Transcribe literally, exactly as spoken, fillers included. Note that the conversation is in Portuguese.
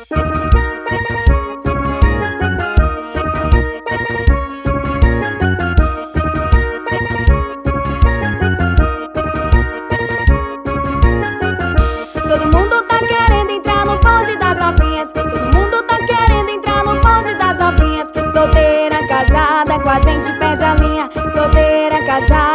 Todo mundo tá querendo entrar no bonde das novinhas. Todo mundo tá querendo entrar no bonde das novinhas. Solteira, casada, com a gente perde a linha. Solteira, casada.